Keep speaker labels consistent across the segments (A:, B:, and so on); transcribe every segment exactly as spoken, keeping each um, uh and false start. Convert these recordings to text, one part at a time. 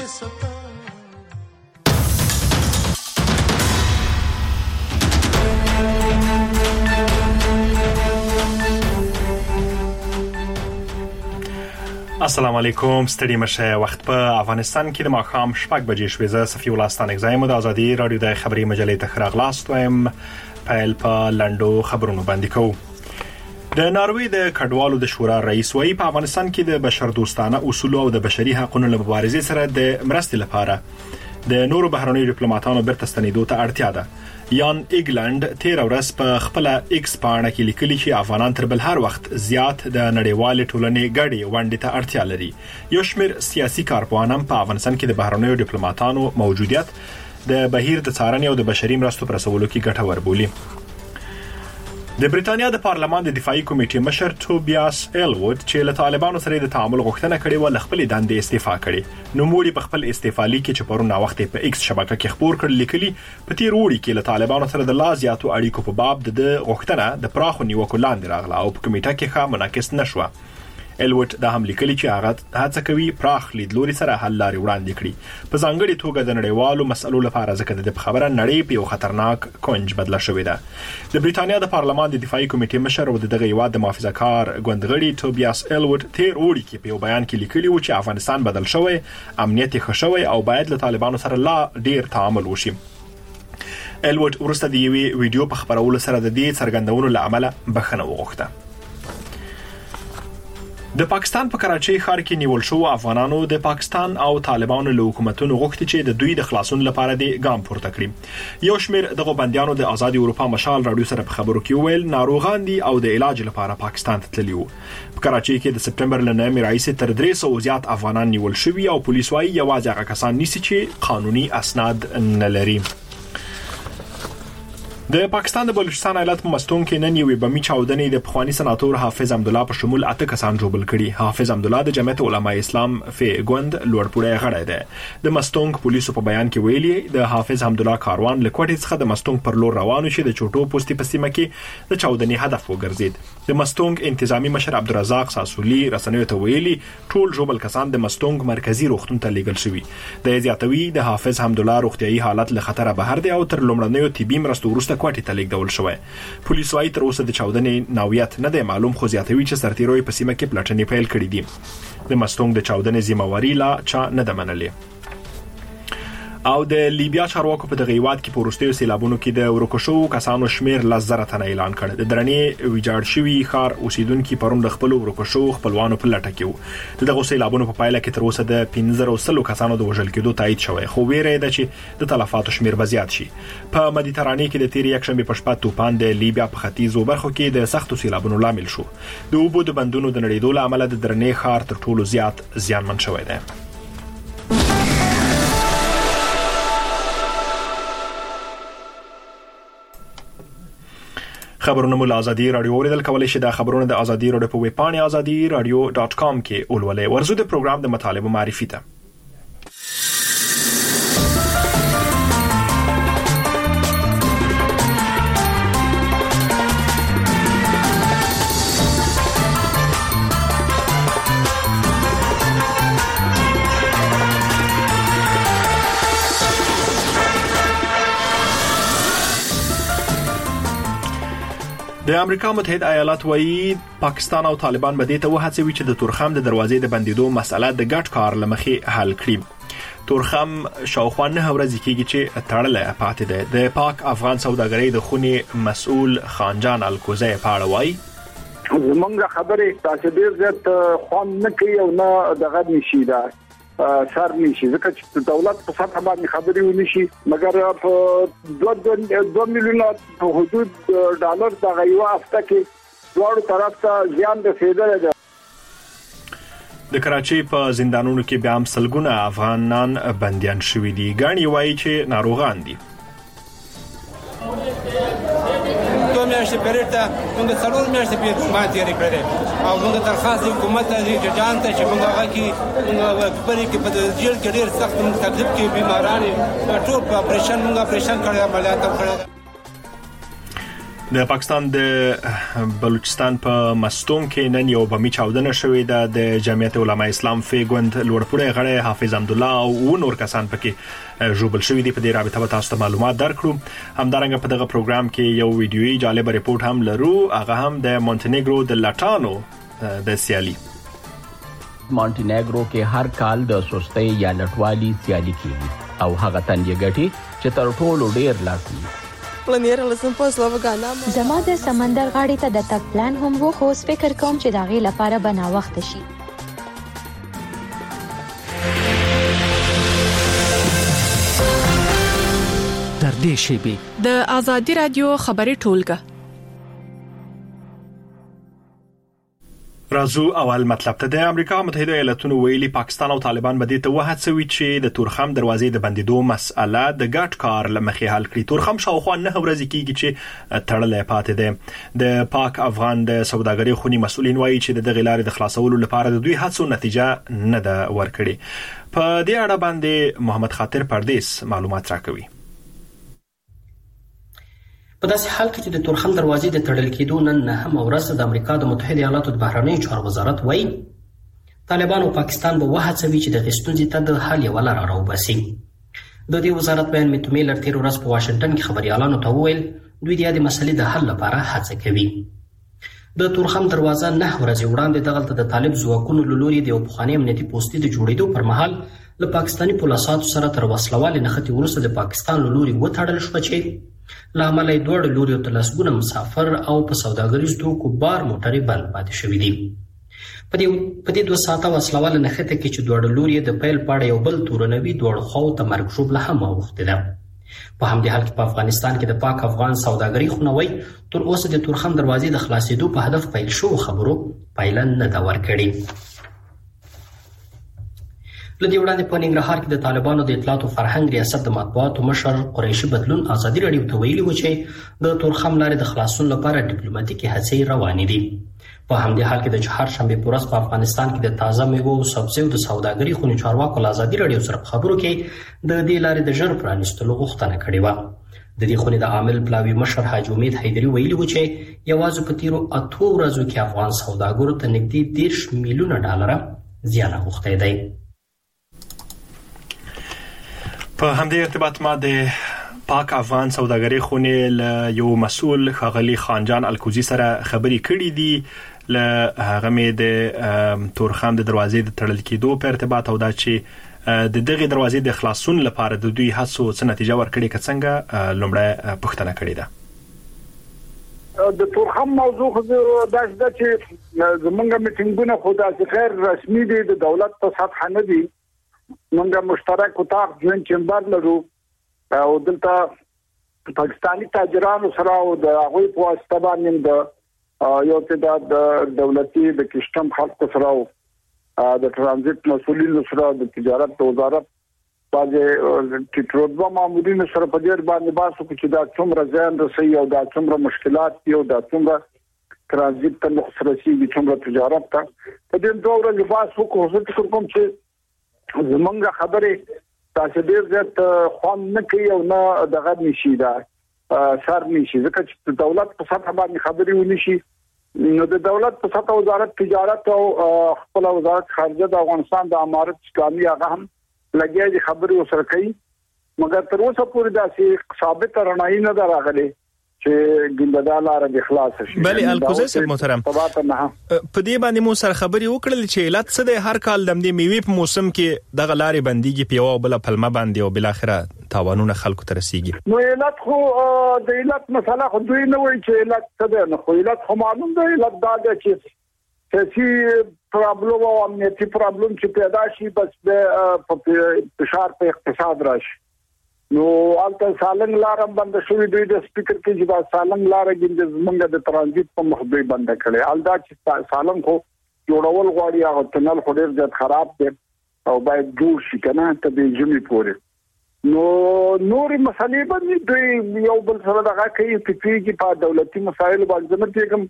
A: सता।
B: السلام علیکم. ستړي مشه. وخت په افغانستان کې د ماښام شپږ بجې شوې. زه صفي الله ستانک زایم د ازادي رادیو د خبري مجلې ته خراغلاست وایم. پیل په لندو خبرونو باندې کوو. د ناروې د کډوالو د شورا رئیس وايي په افغانستان کې د بشردوستانه اصول او د بشري حقوقو له مبارزې سره د مرستې لپاره د نورو بهرنیو ډیپلوماټانو بیرته ستنېدو ته اړتیا ده. یان ایګلند تیر ورځ په خپل ایکس باندې کې لیکلي چې افغانان تر بل هر وخت زیات د نړیوال ټولنې غړي وړاندې ته اړتیا لري. یو شمېر سیاسي کارپوهان په افغانستان کې د بهرنیو ډیپلوماټانو موجودیت د بهیر د څارنې او د بشري مرستو پر رسولو کې ګټور بولي. د بریټانیا د پارلمان د دفاعي کمیټې مشر توبیاس ایلوود چې له طالبانو سره د تعامل غوښتنه کړې و، له خپل دندې استعفا کړې. نو موړي په خپل استعفا لیک کې چې پرون وخت په ایکس شبکه کې خبر کړل لیکلي په تیر وړي کې له طالبانو سره د لا زیاتو اړیکو په باب د غوښتنه د پراخو نیوکو لاندې راغله او په کمیټه کې ښه منعکس نشوه. ایلوود دا هم لیکلي چې هغه هڅه کوي پراخ لیدلوري سره حل لارې وړاندې کړي، په ځانګړي توګه د نړیوالو مسلو لپاره، ځکه د خبره نړۍ په یو خطرناک کونج بدله شوې ده. د بریټانیا د پارلمان د دفاعي کمیټې مشر او دغه هیواد د محافظه کار ګوندغړي توبیاس ایلوود تیر وړي کې په یو بیان کې لیکلي و چې افغانستان بدل شوی، امنیت یې ښه شوی او باید له طالبانو سره لا ډیر تعامل وشي. ایلوود ورسته د یوې ویډیو په خبرولو سره د دې څرګندونو له امله بخښنه وغوښته. د پاکستان په کراچۍ ښار کې نیول شو افغانانو د پاکستان او طالبانو له حکومتونو غوښتي چې د دوی د خلاصون لپاره د ګام پورته کړي. یو شمېر دغه بنديانو د آزادي اروپا مشال رادیو سره په خبرو کې ویل ناروغان دي او د علاج لپاره پاکستان ته تللي وو. په کراچۍ کې د سپټمبر ل نهمې راځي تر درې سوه زیات افغانان نیول شوي او پولیس وايي یوازې هغه کسان نیسي چې قانوني اسناد نه لري. د پاکستان د بلوچستان ایالت په مستون کې نن یوې بمي چاودنې د پخوانی سناتور حافظ حمدالله په شمول اته کسان جوړ کړي. حافظ حمدالله د جمعیت علماء اسلام فی ګوند لوړپوړی غړی دی. د مستون پولیسو په بیان کې ویلي د حافظ حمدالله کاروان له کوټې څخه د مستون پر لور روانو شي د چوټو پوسټي په سیمه کې د چاودنې هدف وګرځید. د مستون انتظامی مشر عبدالرزاق ساسولي رسنیو ته ویلي ټول جوبل کسان د مستون مرکزی روغتون ته لیږل شوي. د زیاتوي د حافظ حمدالله روغتيایي حالت له خطر بهر دی او تر لومړنیو طبي مرستو وروسته کوټې ته لیږدول شوی. پولیس وايي تر اوسه د چاودنې نوعیت نه دی معلوم، خو زیاتوي چې سرتیروي په سیمه کې پلټنې پیل کړې دي. د مستونګ د چاودنې ذمہواری لا چا نه ده منلې. او د لیبیا چارواکو په دغه هیواد کې په وروستیو سیلابونو کې د ورکوشو کسانو شمیر لزر تنه اعلان کړ. د درنې ویجاړ شوی ښار اوسیدونکو پرون د خپل ورکوشو خپلوانو په لټه کې وو. دغه سیلابونو په پایله کې تر اوسه د پنځه سوه کسانو د وژل کېدو تایید شوی، خو ویره ده چې د تلفاتو شمیر به زیات شي. په مدیترانې کې د تیر یکشنبه په شپه طوفان د لیبیا په ختیځو برخو کې د سختو سیلابونو لامل شو. د اوبو د بندونو د نړیدو له امله د درنې ښار تر ټولو زیات زیانمن شوی دی. خبرونه مول ازادي رادیو اوریدل کولای شي. د خبرونه د ازادي رادیو په ویب پاڼه ازادي رادیو ډاټ کام کې ولولئ. ورزو د پروګرام د مطالبه معرفي ته د امریکا متحده ایالات وايي پاکستان او طالبان به دې ته وهڅوي چې د تورخم د دروازې د بندیدو مسله د ګډ کار لمخې حل کړي. تورخم شاوخوا نه ورځې کېږي چې تړلې پاتې ده. د پاک افغان سوداګرۍ د خونې مسؤل خانجان الکوزی په اړه وايي
C: زمونږ خبرې تاسو ډیر زیات خوان نه کوي او نه دغه نشي دا سر نشي، ځکه چې دولت په سطح باندې خبرې ونشي، مګر په دوه میلیونه په حدود ډالر د غیوا هفته کې دوه طرف ته زیان رسیدلی دی.
B: د کراچۍ په زندانونو کې بیا هم سلګونه افغانان بنديان شوي دي. ګڼي وایي چې ناروغان دي.
D: دوه میاشتې پیریډ ته موږ څلور میاشتې پیریډ ما تېرې کړې او موږ درخواست حکومت ته چې جان ته چې موږ هغه کې موږ خبرې کې په جیل کې ډېر سخت موږ تکلیف کې بیماران ټول په اپریشن موږ اپریشن کړی عملیات هم کړی.
B: د پاکستان د بلوچستان په مستون کې نن یو بمي چاودنه شوې ده. د جمعیت علماء اسلام فیګوند لوړپوړی غړی حافظ حمدالله او نور کسان پکې ژوبل شوي دي. په دې رابطه به تاسو ته معلومات درکړو. همدارنګه په دغه پروګرام کې یو ویډیويي جالب ریپورت هم لرو، هغه هم د مونټینیګرو د لاټانو د سیالي.
A: مونټینیګرو کې هر کال د سستۍ یا لټوالي سیالي کیږي او هغه تنګي ګټي چې تر ټولو ډیر لاټوي.
E: زما د سمندر غاړې ته د تک پلان هم وو، خو فکر کوم چې داغه لپاره بنا وخت شي.
F: در دې شی
G: د آزادی رادیو خبري ټولګه.
B: رازو اول مطلب ته د امریکا متحده ایالاتونو ویلي پاکستان او طالبان به دې ته وهڅوي چې د تورخم دروازې د بندیدو مسأله د ګډ کار لمخې حل کړي. تورخم شاوخوا نه ورځې کېږي چې تړلې پاتې ده. د پاک افغان د سوداګرۍ خونی مسؤلین وایي چې د دغه لارې د خلاصولو لپاره د دوی هڅو نتیجه نه ده ورکړې. په دې اړه باندې محمد خاطر پردیس معلومات راکوي.
H: په داسې حال کې چې د تورخم دروازې د تړل کېدو نن نه هم ورځ د امریکا د متحده ایالاتو د بهرنیو چارو وزارت وایي طالبان او پاکستان به وهڅوي چې د ستونزې ته د حل یوه لاره راوباسي. د دې وزارت بیان میټ میلر تیر ورځ په واشنگټن کې خبريالانو ته وویل دوی د دې مسلې د حل لپاره هڅه کوي. د تورخم دروازه نه ورځې وړاندې دغلته د طالب ځواکونو له لوري د یو پخواني امنیتي پوستې د جوړېدو پر مهال له پاکستاني پولیسو سره تر وسلوالې نښتې وروسته د پاکستان له لوري وتړل شو چې لامل یې دوړ لوري ته لسګونه مسافر او په سوداګریز توکو بار موټرې بند پاتې شوې دي. په دې په دې دوه ساعته وسلوال نښته کې چې دوړ لوري د پیل پاړه یو بل تورنوي دوړ خو ته مرګ شوبله هم اوخته ده. په همدې حال کې په افغانستان کې د پاک افغان سوداګرۍ خونوي تر اوسه د تورخم دروازې د خلاصېدو په هدف پیل شو خبرو پایله نه دا ورکړي. لدې وړاندې په ننګرهار کې د طالبانو د اطلاعات او فرهنګ ریاست د مطبوعاتو مشر قریشي بدلون آزادي رادیو ته ویلي و چې د تورخم لارې د خلاصون لپاره ډیپلوماټیکي هڅې روانې دي. په همدې حال کې د چهارشنبه په ورځ په افغانستان کې د تازه میوو او سبزیو د سوداګرۍ خونې چارواکو له آزادي رادیو سره خبرو کې د دې لارې د ژر پرانیستلو غوښتنه کړې و. د دې خونې د عامل پلاوي مشر حاج امید حیدري ویلي و چې یوازې په تیرو اتو ورځو کې افغان سوداګرو ته نږدې دېرش میلیونه ډالر زیان غوښتی دی.
B: په همدې ارتباط ما د پاک افغان سوداګرۍ خونې له یو مسؤل ښاغلي خانجان الکوزي سره خبرې کړې دي له هغه مې د تورخم د دروازې د تړل کېدو په ارتباط او دا چې د دغه دروازې د خلاصون لپاره د دوی هڅو څه نتیجه ورکړي که څنګه لومړی پوښتنه کړې ده.
C: د تورخم موضوع خو دا چې زمونږ میټینګونه خو د غیر رسمي دي، د دولت په سطح نه دي. موږ مشترک اتاق جوین چمبر لرو او دلته پاکستاني تاجرانو سره او د هغوی په واسطه باندې د یو تعداد د دولتي د کسټم خلکو سره او د ترانزیت مسؤلینو سره د تجارت د وزارت باندې ټیټروډوا مامورینو سره په ډیر باندې باسو چې دا څومره ځان رسي او دا څومره مشکلات دي او دا څومره ترانزیت ته مخسرسي دي، څومره تجارت ته په دې ډول ورځ باسو کوم څه کوم چې زمونږ خبرې تاسو ډیر زیات خوان نه کوي او نه دغه نشي دا سر نشي ځکه چې دولت په سطح باندې خبرې ونشي. نو د دولت په سطح وزارت تجارت او خپل وزارت خارجه د افغانستان د امارت اسلامي هغه هم لګیا دي خبرې وسره کوي، مګر تر اوسه پورې داسې ثابت رڼایي نه ده راغلې چې ګنددالار د خلاص شي.
B: بله الکوزي صاحب محترم، په دې باندې مو سره خبري وکړل چې علت څه دی هر کال د میوې په موسم کې دغه لارې بنديږي په یو بل پلمه باندې او بل اخره تاوانونه خلکو ته رسیږي.
C: نو علت خو د علت مسله خو دوی نه وایي چې علت څه دی، نو خو علت خو معلوم دی. علت دا دی چې سیاسي پرابلم او امنیتي پرابلم چې پیدا شي بس د فشار په اقتصاد راشي. نو البته سالنګ لار بند شوې دوی د سپیکر کې چې دا سالنګ لار کې زمونږ د ترانزیت په مخ دوی بند کړي. الدا چې سالنګ خو جوړول غواړي هغه تنل خو ډیر زیات خراب دی او باید جوړ شي کنه ته د جمی پورې. نو نور مسلې باندې دوی یو بل سره دغه کوي چې په دولتي مسایل باندې نه پیګم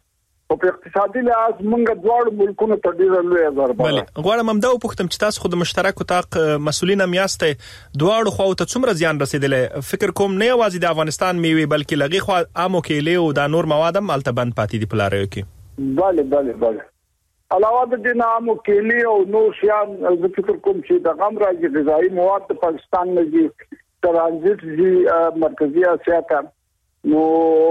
C: او په اقتصادي لحاظ موږ دواړو ملکونو ته ډیر لوی ضربه
B: بله غواړم هم دا وپوښتم چې تاسو خود مشترک اتاق مسؤلین هم یاستئ دواړو خواو ته څومره زیان رسیدلی فکر کوم نه یوازې د افغانستان میوې بلکې لغې خوا عامو کېلې او د نور مواد هم هلته بند پاتې دي په لاریو کې
C: بله بله بله علاوه د دې نه عامو کېلې او نور شیان زه فکر کوم چې د غم راځي غذایي مواد د پاکستان نه دي ترانزیت دي مرکزی اسیا ته نو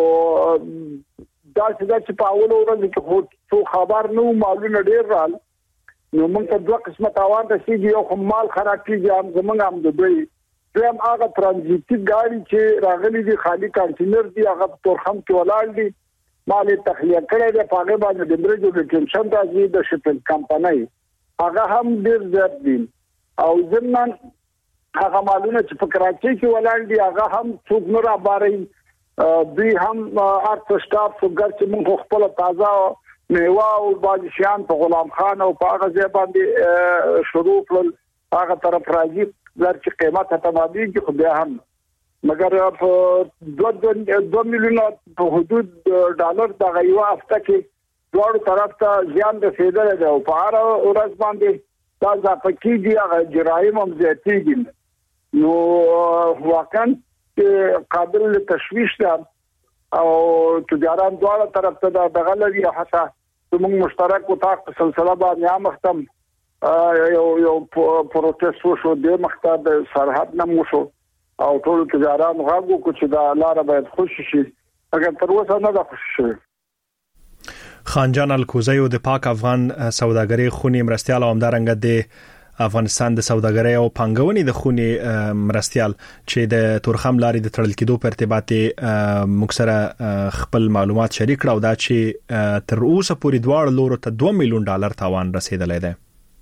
C: دا چې په اول ورځ کې خو خبر نو معلومه ډیر رال نو موږ ته دوه قسمه تاوان رسیدي یو خو مال خراب کیږي هم زمونږ هم د دوی دویم هغه ترانزیتي ګاډي چې راغلي دي خالی کانټینر دي هغه تورخم کې ولاړ دي مال تخلیه کړی دی په هغه باندې د برجو د ټینشن راځي د شپل کمپنۍ هغه هم ډیر زیات دي او ځنن هغه مالونه چې په کراچۍ کې ولاړ دي هغه هم څوک نه را باري دوی هم ارت سٹاف څنګه چې موږ خپل تازه میوه او بادشاہان په غلام خان او په هغه ځای باندې شروع کړل هغه طرف راځي چې قیمت ته مابيږي خو بیا هم مګر په دوه میلیونه په حدود ډالر د غیوا هفته کې دوه طرف ته زیان رسیدل دی او په هر ورځ باندې دا ځکه کېږي هغه جرایم هم زیاتېږي نو واقعا قابل لتشویش ده او تجاران دواړه طرف ته دغه لري حتی موږ مشترک اتاق په سلسله باندې هم ختم یو یو پروتست وشو د مخته د سرحد نه مشو او ټول تجاران غواړو چې دا لار باید خوشی شي اگر تر اوسه نه ده خوشی شي
B: خانجان الکوزی او د پاک افغان سوداګرۍ خونی مرستيال اومدارنګ د افغانستان د سوداګرۍ او پنګونې د خونې مرستيال چې د تورخم لارې د تړل کېدو په ارتباط مکسره خپل معلومات شریک کړه او دا چې تر اوسه پورې دواړو لورو ته دوه میلیون ډالر تاوان رسیدلی دی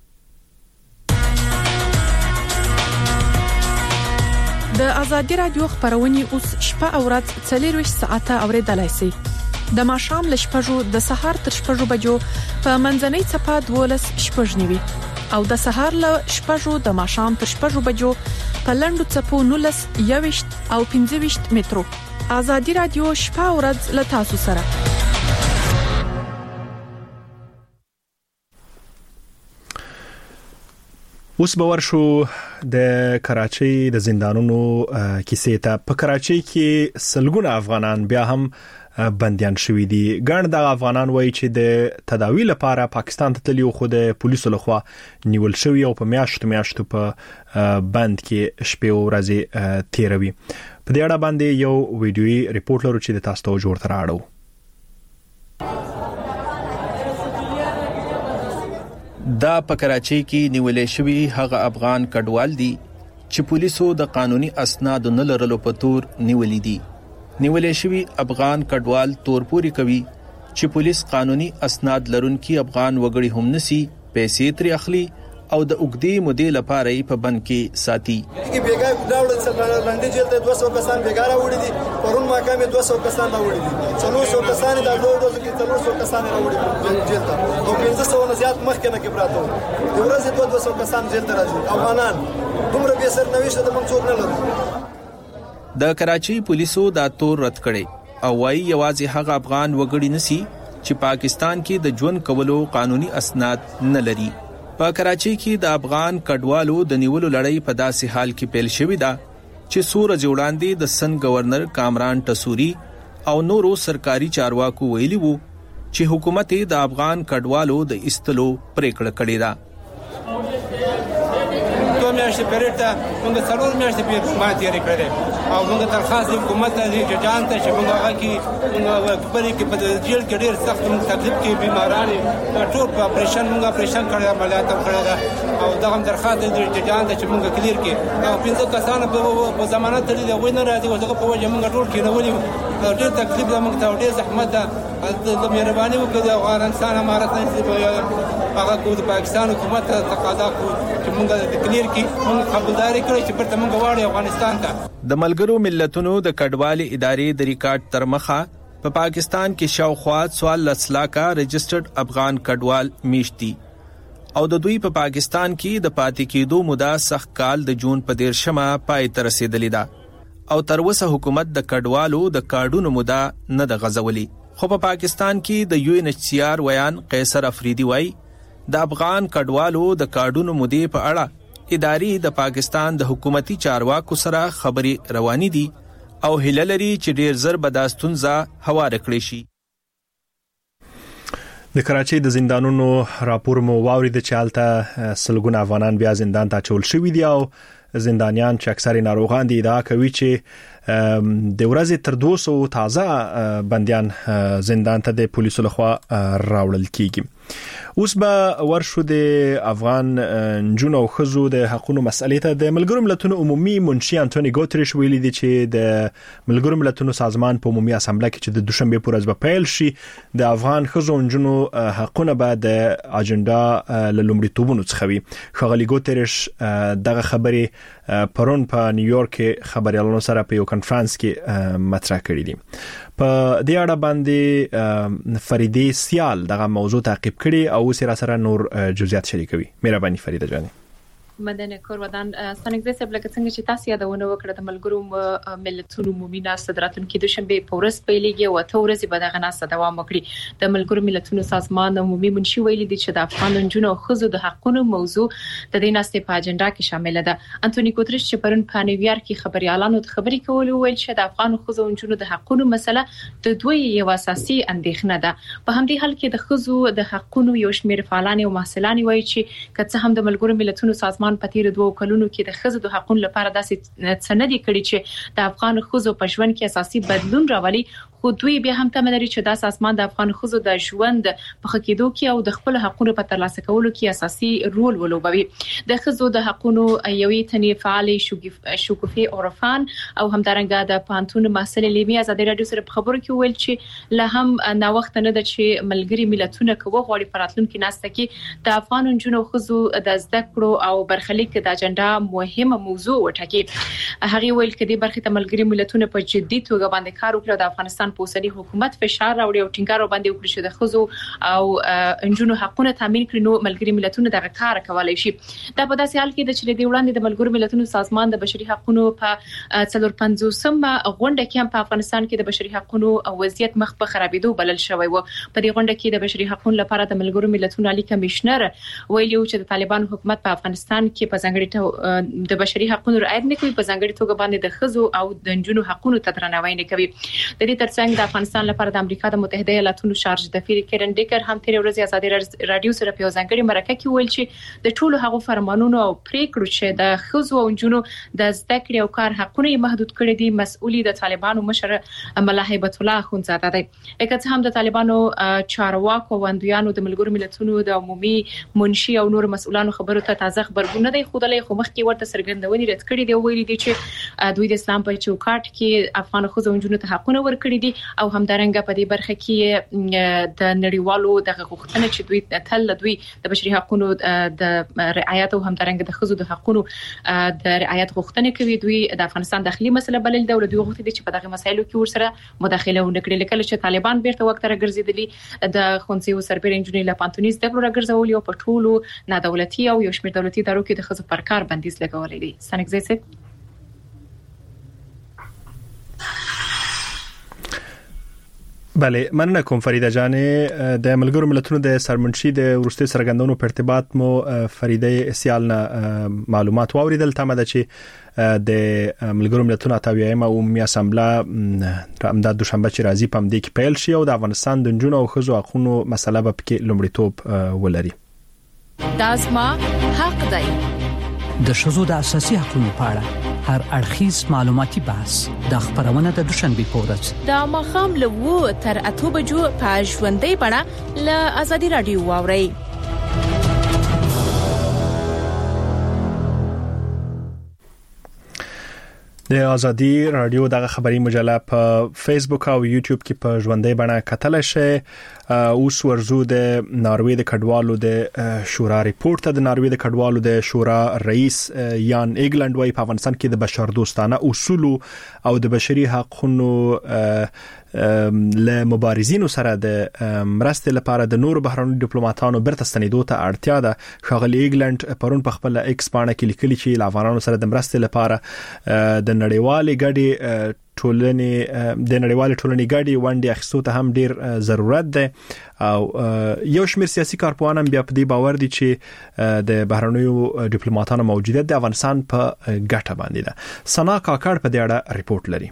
G: د ازادي رادیو خبرونه اوس شپه او ورځ څلور ساعته اوریدلای شئ د ماښام ل شپږو د سهار تر شپږو بجو په منځنۍ چپه دولس شپږ نیوي او د سهار ل شپږو د ماښام تر شپږو بجو په لندو چپو نولس یوشت او پنځه وشت مترو ازادي رادیو شپه او ورځ ل تاسو سره
B: اوس به ورشو د کراچۍ د زندانونو کیسې ته په کراچۍ کې سلګونه افغانان بیا هم بنديان شوي دي ګڼ د افغانان وایي چې د تداوی لپاره پاکستان ته تللی خو د پولیسو لخوا نیول شوی او په میاشتو میاشتو په بند کې شپې او ورځې تیروي په دې اړه باندې یو ویډیويي ریپورت لرو چې د تاسو ته جوړ تر اړو
I: دا په کراچۍ کې نیولې شوی هغه افغان کډوال دي چې پولیسو د قانوني اسناد نه لرلو په تور نیولې دي نیولې شوی افغان کډوال تورپوري کوي چې پولیس قانوني اسناد لرونکي افغان وګړي هم نسی پیسې تر اخلي او د اوګدي مودې لپاره په بند کې ساتي
J: کی بیګا داوړل څنګه لنډي جیل ته دوه سوه کسان بیګاره وړي دي پرون ماکامه دوه سوه کسان راوړي دي څلور سوه کسان د ډوړ ورځې کې څلور سوه کسان راوړي جیل ته او پنځه سوه نه زیات مخکې نه کې براته د ورځې دوه سوه کسان جیل ته راځي افغانان دومره به سر نوښت د منځوب نه لري
I: د کراچۍ پولیسو دا تور رد کړي او وايي یوازې هغه افغان وګړي نسی چې پاکستان کې د ژوند کولو قانوني اسناد نه لري په کراچۍ کې د افغان کډوالو د نیولو لړۍ په داسې حال کې پیل شوې ده چې سور جوړاندې د سن گورنر کامران ټسوري او نورو سرکاري چارواکو ویلي وو چې حکومت د افغان کډوالو د استلو پریکړه کړې ده
D: دوه میاشتې پیریډ ته موږ څلور میاشتې پیریډ ما تیرې کړې او موږ درخواست حکومت ته چې جان ته چې موږ هغه کې موږ خبرې کې په جیل کې ډېر سخت تکلیف کې بیماران ټول په اپریشن موږ اپریشن کړی عملیات هم کړی ده او دغه درخواست دې چې جان ته چې موږ کلیر کې او پنځه کسان په ضمانت تللي دي غوښنه راځي او دغه په وجه موږ ټول کې نهولي ډېر تکلیف ده موږ ته ډېر زحمت ده د مهرباني وکړي د افغانستان امارت نه هغه کو د پاکستان حکومت ته تقاضا کو چې موږ د کلیر کې موږ خبرداري کړی چې پرته موږ واړو افغانستان ته
I: د ملګرو ملتونو د کډوالي ادارې د ریکارډ تر مخه په پا پاکستان کې شاوخوا سوال لسلاکا رجسټرډ افغان کډوال میشتي او د دوی په پا پاکستان کې د پاتې کېدو موده سخت کال د جون په دیرشمه پای ته رسیدلې ده او تر اوسه حکومت د کډوالو د کارډونو موده نه د غزولي خو په پاکستان کې د یو ان ایچ سی آر ویان قیصر افریدي وایي د افغان کډوالو د کارډونو مودې په اړه ادارې د پاکستان د حکومتي چارواکو سره خبرې روانې دي او هیله لري چې ډیر زر به دا ستونزه هواره کړي شي.
B: د کراچۍ د زندانونو راپور مو واورید چې هلته سلګونه افغانان بیا زندان ته اچول شوي دي او زندانیان چې اکثره ناروغان دي ادعا کوي چې د ورځې تر دوه سوه تازه بنديان زندان ته د پولیسو لخوا راوړل کیږي. اوس به ورشو د افغان جنو او خزو د حقوقو مسلې ته د ملګرو ملتونو عمومي منشي انټونی ګوتریش ویلي دی چې د ملګرو ملتونو سازمان په عمومي اسامبله کې چې د دوشنبه پر ورځ به پیل شي د افغان خزو او جنو حقوقونه به د اجنډا لومړیتوبونو څخه وي. ښاغلي ګوتریش دغه خبرې پرون په نیویورک کې خبريالانو سره په یو کانفرنس کې مطرح کړې دي. په دې اړه باندې فریدې سیال دغه موضوع تعقیب کړي او سره سره نور جزئیات شریکوي. مهرباني فریده جان.
K: مدنه کور ودان ستنګ زې سبلک څنګه چې تاسو یادونه وکړه د ملګرو ملتونو عمومي ناسته دراتون کې د شنبه په ورځ پیلېږي او ته ورځ به دغه ناسته دوام وکړي. د ملګرو ملتونو سازمان عمومي منشي ویلي دی چې د افغان جنونو او خزو د حقوقو موضوع د دې ناسته په اجنډا کې شامل ده. انټونی ګوتریش چې پرون په نیویارک کې خبريالانو ته خبرې کول ویل چې د افغان خزو او جنونو د حقوقو مسله د دوی یو اساسي اندېښنه ده. په همدې حال کې د خزو د حقوقو یو شمېر فعالان او محصلان وایي چې کڅ هم د ملګرو ملتونو سازمان په تیر دوه کلونو کې د خزو د حقوقو لپاره داسې سندې کړي چې د افغان خزو په ژوند کې اساسي بدلون راولي، خو دوی بیا هم تمه لري چې دا سازمان د افغان خزو د ژوند په خکېدو کې او د خپل حقوقو په ترلاسه کولو کې اساسي رول ولوبوي. د خزو د حقوقو یوې تنې فعال شوکوفي اورفان او همدارنګه د پانتون محصل لیمي ازادي رادیو سره په خبرو کې ویل چې له هم نا وخت نه د چې ملګری ملتونه کوو غوړي پراتلونکو ناسته کې د افغان جنونو خزو د زده کړو او برخلیک د اجنډا مهمه موضوع وټاکي. هغه ویل کړي برخه د ملګری ملتونه په جدي توګه باندې کار وکړي د افغانستان په اوسنی حکومت فشار راوړي او ټینګار باندې وکړي چې د خزو او انجونو حقوقونه تامین کړي نو ملګری ملتونه دغه کار کولای شي. دا په داسې حال کې د چې د وړاندې د ملګرو ملتونو سازمان د بشري حقوقو په څلور پنځوسم غونډه کې هم په افغانستان کې د بشري حقوقو وضعیت مخ په خرابېدو بلل شوی و. په دې غونډه کې د بشري حقوقو لپاره د ملګرو ملتونو عالی کمشنر ویلي چې د طالبان حکومت په افغانستان کې په ځانګړي د بشري حقوقو رعایت نه کوي، په ځانګړي توګه باندې د خزو او د انجونو حقوقو ته درناوی نه کوي. د دې ترڅنګ د افغانستان لپاره د امریکا د متحده ایالاتونو شارج دفیر کیرن ډیکر هم تیر ورځ ازادي رادیو سره په ځانګړي مرکه کې ویل چې د ټولو هغو فرمانونو او پریکړو چې د خزو او انجونو د زده کړې او کار حقوقونه محدود کړي دي مسؤلي د طالبانو مشر ملا هیبت الله اخوندزاده دی. لکه څه هم د طالبانو چارواکو وندیانو د ملګرو ملتونو د عمومي منشي او نور مسؤلانو خبرو ته تازه خبرونه دی خو دلې خو مخکې ورته سرګندونې رد کړې دی ویلي دي چې دوی د اسلام په چوکاټ کې افغان خزو او انجونو ته حقوقونه ورکړي دي او همدارنګه په دې برخه کې د نړیوالو دغه غوښتنه چې دوی تل دوی د بشري حقوقو د رعایت او همدارنګه د خزو د حقوقو د رعایت غوښتنه کوي. دوی د افغانستان داخلي مسله بلل دولت دوی غوښتي چې په دغه مسایلو کې ورسره مداخله ونکړي. لکه چې طالبان بیرته وخت راګرځیدلي د خونسي او سربېر انجونی له پانتونیز د پلو راګرځولي او په ټولو نادولتي او یو شمېر دولتي ادارو کې د خزو پر کار بندیز لګولې دي. سنګزې
B: بله، مننه کوم فریده جانې. د ملګرو ملتونو د سرمنشي د ورستي سرګندونو په ارتباط مو فریده سیال نه معلومات واوریدل. تمه ده چې د ملګرو ملتونو اتاویایم عمومي اسامبله د دوشنبه چې راځي په مدې کې پیل شي او د افغانستان د جنونو او خزو حقوقو مسله به پکې لومړیتوب ولري.
G: دا زما حق دی.
F: د شذو د اساسي حقوقو په اړه هر اړخیز معلوماتي بحث د خبرونه د دوشنبه په ورځ
G: د مخام له وو تر اته بجو په ژوندۍ بڼه له ازادي رادیو واوري.
B: د ازادي رادیو دغه خبري مجله په فیسبوک او یوټیوب کې په ژوندۍ بڼه کتل شي. اوس ورزو د ناروې د کډوالو د شورا ریپورت د ناروې د کډوالو د شورا رئیس یان ایګلند وايي په افغانستان کې د بشر دوستانه اصول او د بشري حقوقو له مبارزینو سره د مرستې لپاره د نورو بهرنیو ډیپلوماټانو برته ستنېدو ته اړتیا ده. ښاغلي ایګلند پرون په خپل ایکس باندې کې لیکلي چې افغانانو سره د مرستې لپاره د نړیوالې ګډې ټولنې د نړیوال ټولنې ګډي ونډه اخیستو ته هم ډیر ضرورت ده او یو شمېر سیاسي کارپوهان هم بیا په دې باور دي چې د بهرنیو ډیپلوماټانو موجودیت د افغانستان په ګټه باندې ده. سنا کاکړ په دې اړه ریپورت لري.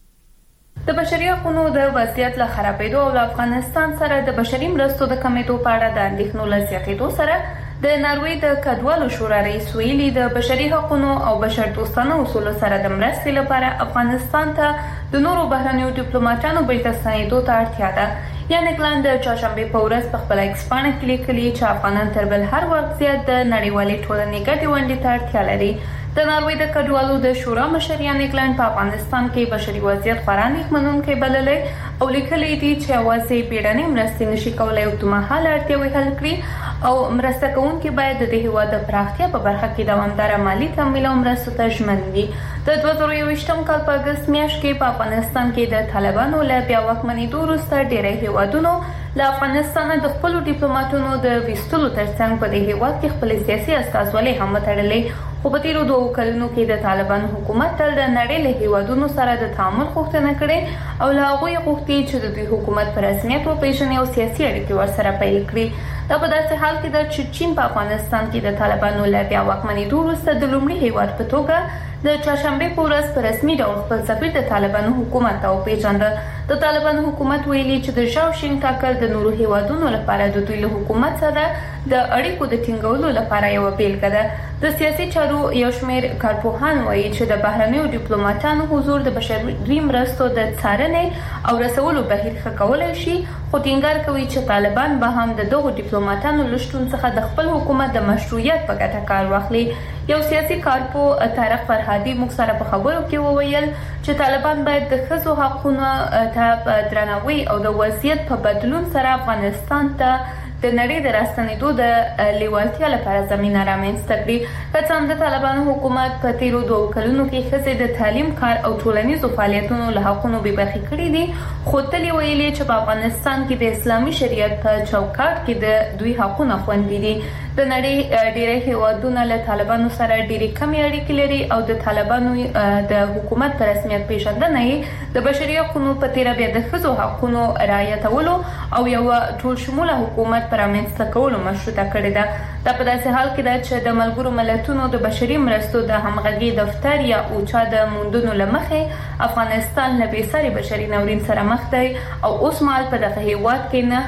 L: د بشري حقوقو د وضعیت له خرابېدو او افغانستان سره د بشري مرستو د کمیټو په اړه د اندېښنو له زیاتېدو سره د ناروې د کډوالو شورا رئیس ویلي د بشري حقوقو او بشردوستانه اصولو سره د مرستې لپاره افغانستان ته د نورو بهرنیو ډیپلوماټانو بیرته ستنېدو ته اړتیا ده. یعنی کلان د چهارشنبه په ورځ په خپل ایکس پاڼه کې لیکلي چې افغانان تر بل هر وخت زیات د نړیوالې ټولنې ګډې ونډې ته اړتیا لري. د ناروې د کډوالو د شورا مشر یعنی کلان په افغانستان کې بشري وضعیت خورا اندېښمنونکی بللی او لیکلي دي چې یوازې بیړنۍ مرستې نشي کولای اوږدمهاله اړتیاوې حل کړي او مرسته کوونکي باید د دې هېواد د پراختیا په برخه کې دوامداره مالي تمویل او مرستو ته ژمن وي. د دوه زره یوویشتم کال په اګست میاشت کې په افغانستان کې د طالبانو له بیا واکمنېدو وروسته ډېری هېوادونو له افغانستان د خپلو ډیپلوماټونو د ویستلو ترڅنګ په دې هېواد کې خپلې سیاسي استازولۍ هم وتړلې. خو په تیرو دوه کلونو کې د طالبان حکومت تل د نړۍ له هېوادونو سره د تعامل غوښتنه کړې او له هغوی غوښتي چې د دوی حکومت په رسمیت وپېژني او سیاسي اړیکې ورسره پیل کړي. دا په داسې حال کې ده چې چین په افغانستان کې د طالبانو له بیا واکمنېدو وروسته د لومړي هېواد په توګه د چهارشنبه په ورځ په رسمي ډول خپل سفیر د طالبانو حکومت ته وپېژانده. د طالبانو حکومت ویلي چې د ژاوشین ټاکل د نورو هېوادونو لپاره د دوی له حکومت سره د اړیکو د ټینګولو لپاره یو بیلګه ده. د سیاسي چارو یو شمېر کارپوهان وایي چې د بهرنیو ډیپلوماټانو حضور د بشري مرستو د څارنې او رسولو بهیر ښه کولی شي، خو ټینګار کوي چې طالبان به هم د دغو ډیپلوماټانو له شتون څخه د خپل حکومت د مشروعیت په ګټه کار واخلي. یو سیاسي کارپو طارق فرهادي موږ سره په خبرو کې وویل چې طالبان باید د ښځو حقونو ته په درناوي او د وضعیت په بدلون سره افغانستان ته د نړۍ د راستنېدو د لیوالتیا لپاره زمینه رامنځته کړي. که څه هم د طالبانو حکومت په تیرو دوو کلونو کې ښځې د تعلیم، کار او ټولنیزو فعالیتونو له حقونو بې برخې کړي دي، خو تل یې ویلي چې په افغانستان کې د اسلامي شریعت په چوکاټ کې د دوی حقونه خوندي دي. د نړۍ ډېری هېوادونه له طالبانو سره ډېرې کمې اړیکې لري او د طالبانو د حکومت په رسمیت پیژندنه یې د بشري حقونو په تیره بیا د ښځو حقونو رعایتولو او یو ټول شموله حکومت پر رامنځته کولو مشروطه کړې ده. دا په داسې حال کې ده چې د ملګرو ملتونو د بشري مرستو د همغږي دفتر یا اوچا د موندنو له مخې افغانستان له بېساري بشري ناورین سره مخ دی او اوس مهال په دغه هېواد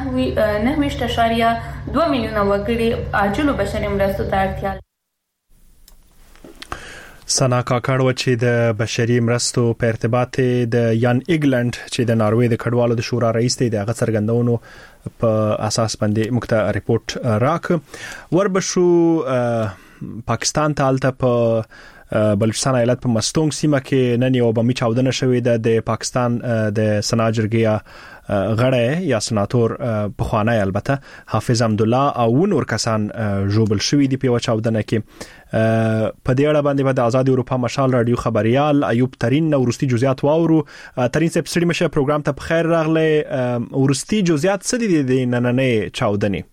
L: کې نهه ویشت اعشاریه دوه میلیونه وګړي عاجلو بشري مرستو ته اړتیا لري.
B: سنا کاکړ و چې د بشري مرستو په ارتباط د یان ایګلند چې د ناروې د کډوالو د شورا رئیس دی د هغه څرګندونو په اساس باندې مخته ریپورت راک. وربشو پاکستان ته الته په بلوچستان ایالت په مستونګ سیمه کې نن یو بمي چاودنه شوې ده. د پاکستان د سنا جرګې غړی یا سناتور په خوانی البته حافظ عبدالله او نور کسان جوبل شوي دي په یو چاودنه کې. په دې اړه باندې د آزاد اروپا مشال رادیو خبريال ایوب ترین ورستي جزئیات واورو. ترین صاحب ستړي مشه پروګرام ته بخیر راغله. ورستي جزئیات څه دي د نننې چاودنې؟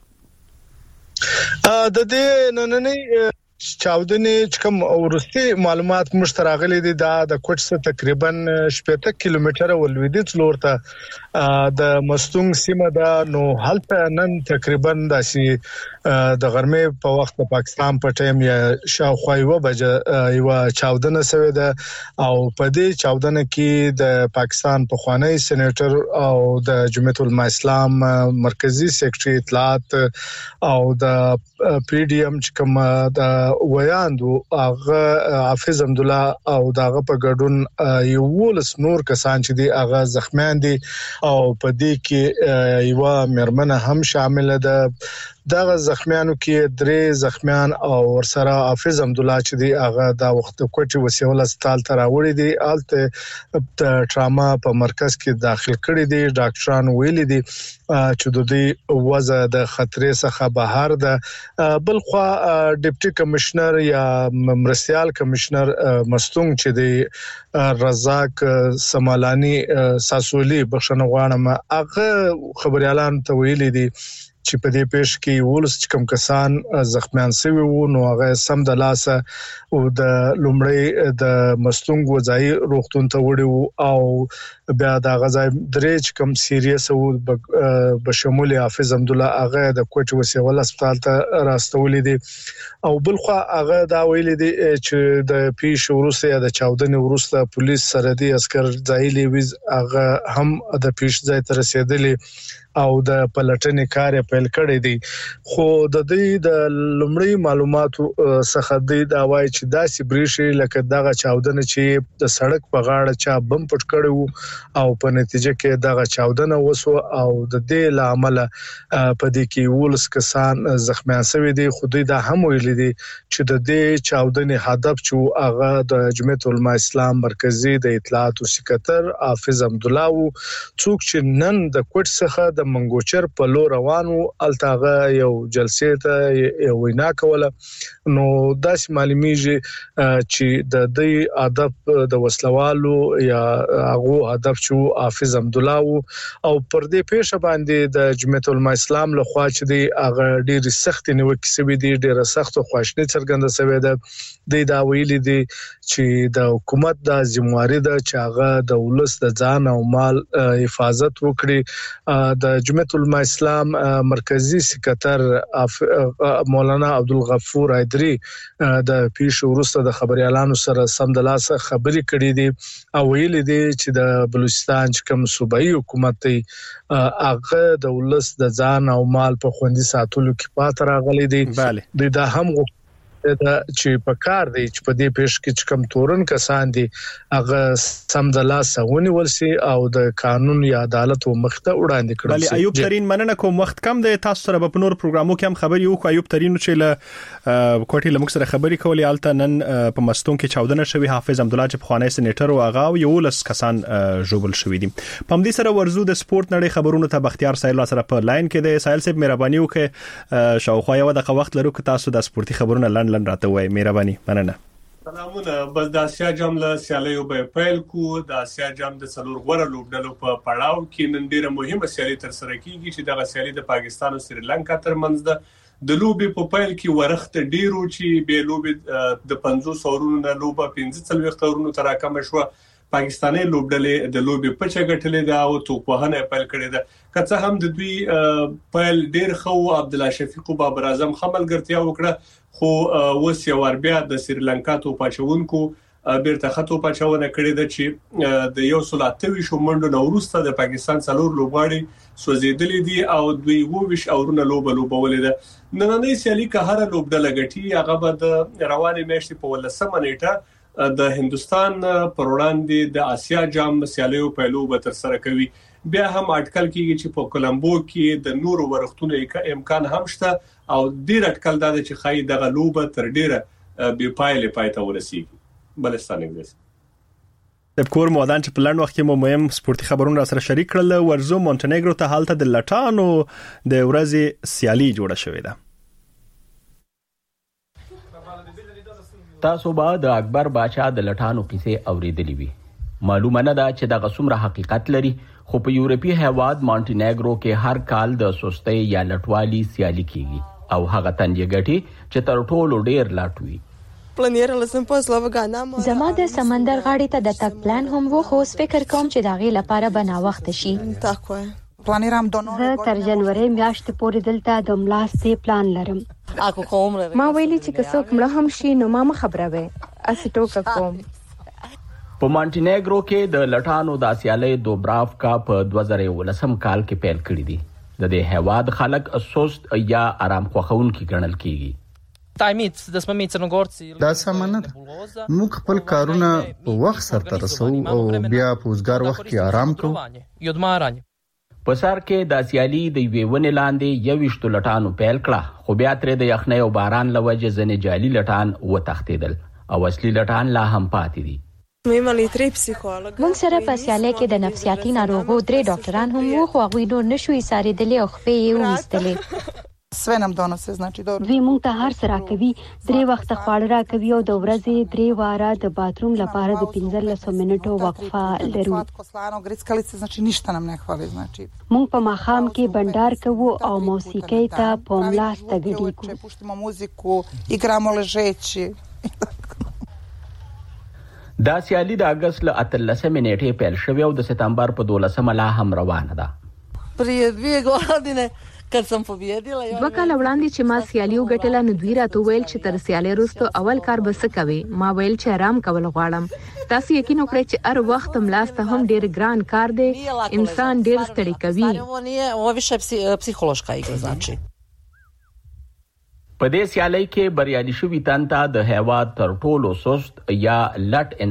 M: د دې نننې چاودنې چې کوم ورستي معلومات مشتراغلي دي دا د کوټ څخه تقریبا شپږ کیلومتره ولویدي څلورته د مستونګ سیمه دا نو هلته نن تقریبا داسي د غرمې په وخت د پاکستان په ټیم یا شاوخوا یو بجه یو چاودنه شوې ده او په دې چاودنه کې د پاکستان په خوانی سېنیټر او د جمعیت العلماء اسلام مرکزی سیکریټری اطلاعات او د پی ډی ایم چې کوم د ویاندو هغه حافظ عبدالله او داغه په ګډون یو ولس نور کسان چې دی هغه زخمیان دي او په دې کې یو مرمنه هم شامل ده. دغه زخمیانو کې درې زخمیان او ورسره حافظ عبدالله چې دی هغه د وخت کوټي وسیول هسپتال ته راوړي دي. الته د ټراما په مرکز کې داخل کړي دي. ډاکټران ویلي دي چې د دې وضع د خطرې څخه بهر ده. بلخوا ډیپټي کمشنر یا مرستيال کمشنر مستونګ چې دی رزاق سمالانی ساسولي بخښنه غواړم هغه خبريالان ته ویلي دي چې په دې پیښ کې ولس کم کسان زخمیان شوي وو نو هغه سم د لاسه او د لومړی د مستونګ وځای روغتون ته وړو او بیا د غزا درې کم سیریس او بشمول حافظ حمد الله هغه د کوټ وسیول هسپتال ته راستولې دي او بلخو هغه دا ویلي دي چې د پیښ ورسته د چاودنې ورسته پولیس سره دي عسكر ځایلي ویز هغه هم د پیښ ځای ته رسیدلې او د پلټنې کار پیل کړی دی خو د دې د لومړی معلوماتو څخه د داوای چې داسې بریښي لکه دغه چاودنه چې د سړک په غاړه چا بم پټ کړو او په نتیجه کې دغه چاودنه وسو او د دې لامل په دې کې ولس کسان زخمیان شوي دي خو دوی دا هم ویل دي چې د دې چاودنې هدف چې هغه د جمعیت العلماء اسلام مرکزی د اطلاعات او سکرټر حافظ حمد الله څوک چې نن د کوټ څخه د منګوچر په لور روانو التاغه یو جلسې ته وینا کوله نو داس معلومیږي چې د دې هدف د وسلوالو یا هغه هدف چې حافظ حمد الله او پر دې پیښه باندې د جمعیت العلماء اسلام له خوا چې دی هغه ډېر سخت نیوکه سوي دي ډېر سخت خواشنی څرګنده سوي ده د دا ویلي دي چې د حکومت د ذمہواری ده چې هغه د ولس د ځان او مال حفاظت وکړي د جمعیت العلماء اسلام مرکزی سکرټر مولانا عبدالغفور ایدری د پیښ ورسته د خبريالانو سره سمدلاسه خبري کړې دي او ویلي دي چې د بلوچستان کوم صوبایي حکومت دی هغه د ولس د ځان او مال په خوندي ساتلو کې پات راغلي دي د دا هم دا چې په کار دی چې په دې پیښ کې کوم تورن کسان دي هغه سم د لاسه ونیول سي او د قانون یا عدالت مخته وړاندې کړل
B: بل ایوب ترين مننه کوم وخت کم دی تاسو سره په نور پروګرامو کې هم خبري وکړو ایوب ترين چې له کوټي لمک سره خبري کولې الته نن په مستون کې چاودنه شوی حافظ حمد الله چې په خانه سېنیټر او هغه یو لس کسان جوبل شوی دي په دې سره ورزو د سپورت نړۍ خبرونو ته بختیار سایل سره په لاین کې دی سایل صاحب مهرباني وکړئ شاوخوا یو دغه وخت لرو که تاسو د سپورتي خبرونو لن لن راته وای مهرباني مننه
N: سلامونه بس د اسیا جام له سیالیو به پیل کو د اسیا جام د څلور غوړه لوبډلو په پړاو کې نن ډیره مهمه سیالي تر سره کیږي چې د سیالي د پاکستان او سریلانکا ترمنځ ده د لوبي په پیل کې ورخت ډیرو چې به لوبي د پنځوس اورونو نه لوبه پنځه څلويخت اورونو تر راکم شو پاکستاني لوبډلې د لوبي په چګټلې ده او توپوهنه پیل کړې ده کڅه هم د دوی پیل ډیر خو عبد الله شفیق او بابر اعظم خملګرتیا وکړه خو وس یو اربیا د سریلانکا تو پاچونکو بیرته خطو پاچونه کړې ده چې د یو سلاتوي شو منډو نورسته د پاکستان څلور لوبغاړي سوځیدلې دي او دوی وویش اورونه لوبه لوبولې ده نننۍ سیالي که هر لوبډله غټي هغه به د رواني میاشتې په ولسمه نیټه د هندستان پر وړاندې د اسیا جام سیالیو پیلو به تر سره کوي بیا هم اټکل کیږي چې په کولمبو کې د نورو ورختونو امکان هم شته او ډیر اټکل دا چې خای دغه لوبه تر ډیره به پایله پایته ورسیږي بلستان انګلیس
B: د کور مودان چې په لاند وخت کې مو مهم سپورتي خبرونه را سره شریک کړل ورزو مونټنیګرو ته حالت د لټانو د ورځې سیالي جوړه شوې ده
A: تاسو به د اکبر بادشاہ د لټانو کیسې اوریدلې وي معلومه نه ده چې د غسمره حقیقت لري خو په یورپی هیواد مونټنیګرو کې هر کال د سستۍ یا لټوالي سیالي کیږي او هغه تنجې غټي چې تر ټولو ډیر لاټوي
E: زما د سمندر غاړې ته د تک پلان هم وو خو فکر کوم چې دا غي لپاره بنا وخت شي
O: زه تر جنوري میاشتې پورې دلته د ملاستي پلان لرم
P: ما ویلي چې څوک مړ هم شي نو ما خبره وي اسی ټوکه کوم
A: په مونټنیګرو کې د لټانو د سیالۍ دوبرافکا په دوه زره ولسم کال کې پیل کړی دی د دې هواد خلک سست یا آرام خوښونکي ګڼل کیږي
Q: دا سمانه ده موږ خپل کارونه په وخت سره رسو او بیا په وزګار وخت کې آرام کوو
A: په سر کې د سیالي د ویونه لاندې یو وشتو لټانو پیل کړه خو بیا ترې د یخنۍ او باران لوجه ځنې جالي لټان و تختیدل او اصلي لټان لا هم پاتې دي
E: مونږ سره په سیالۍ کې د نفسیاتي ناروغو درې ډاکټران هم وو خو هغوی نور نشوي ساریدلې او خپې یې وستلې
R: Sve nam donose, znači dobro.
O: دوی مونږ ته هر څه راکوي، درې وخته خواړه راکوي او د ورځې درې واره د باتروم لپاره د پنځلسو منټو وقفه لرو.
R: Slatko, slano, grickalice, znači ništa nam ne hvali, znači.
O: مونږ په ماښام کې بندار کوو او موسیقۍ ته په ملاس تګډیږو.
R: Puštimo muziku, igramo ležeći.
A: دا سیالي د اگست له اتلسمې نیټې پیل شوې او د سپتمبر په دولسمه لا هم روانه ده.
S: Prije dvije godine kad sam pobjedila.
P: دوه کال وړاندې چې ما سیالي وګټله نو دوی راته ویل چې تر سیالي وروسته اول کار به څه کوي. ما ویل چې آرام کول غواړم. تاسو یقین وکړئ چې هر وخت ملاسته هم ډیر ګران کار دی، انسان ډیر ستړي کوي.
S: Ovo više psihološka igra znači.
A: په دې سیالي کې بریالي شوي تن ته د هیواد تر ټولو سست یا لټ